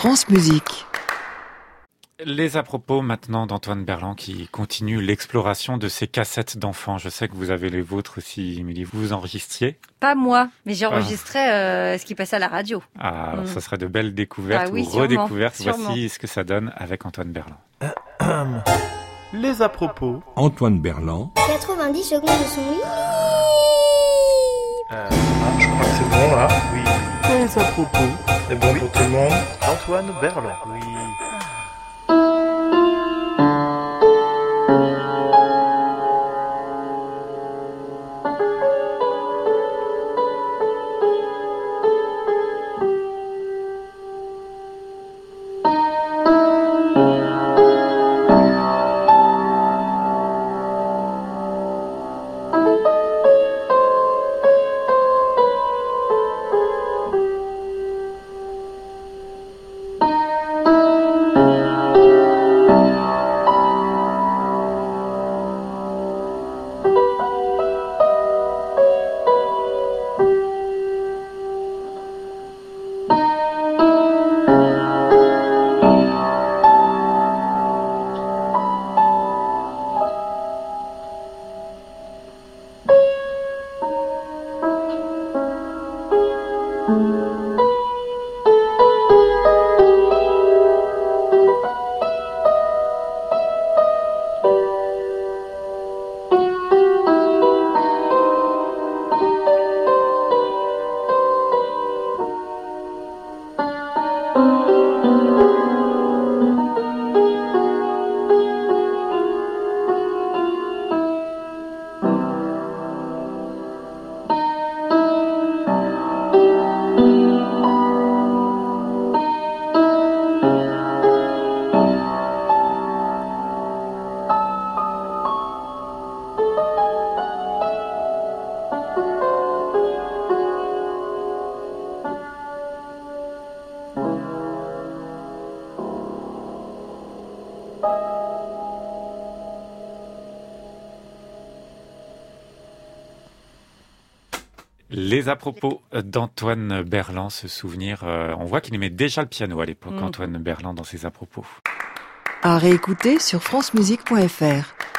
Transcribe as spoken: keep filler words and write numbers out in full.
France Musique. Les à propos maintenant d'Antoine Berland qui continue l'exploration de ses cassettes d'enfants. Je sais que vous avez les vôtres aussi, Émilie. Vous vous enregistriez ? Pas moi, mais j'enregistrais ah. euh, ce qui passait à la radio. Ah, alors mmh. ça serait de belles découvertes ah, oui, ou sûrement, redécouvertes. Sûrement. Voici ce que ça donne avec Antoine Berland. Les à propos. Antoine Berland. quatre-vingt-dix secondes de son lit. Euh, ah, je crois que c'est bon là. Oui. Les à propos. C'est bon oui. Pour tout le monde. Antoine Berland. Oui. Les à propos d'Antoine Berland, ce souvenir, euh, on voit qu'il aimait déjà le piano à l'époque, mmh. Antoine Berland dans ses à propos. À réécouter sur francemusique point f r.